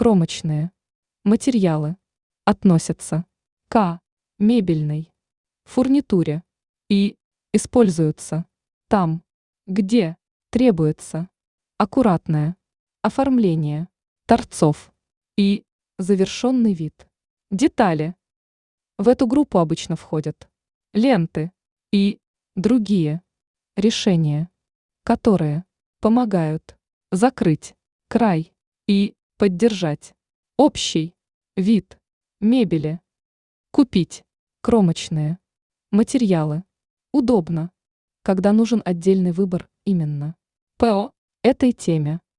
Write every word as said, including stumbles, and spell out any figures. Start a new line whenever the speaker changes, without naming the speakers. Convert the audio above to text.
кромочные материалы относятся к мебельной фурнитуре и используются там, где требуется аккуратное оформление торцов и завершенный вид. Детали. В эту группу обычно входят ленты и другие решения, которые помогают закрыть край и поддержать общий вид мебели. Купить кромочные материалы удобно, когда нужен отдельный выбор именно по этой теме.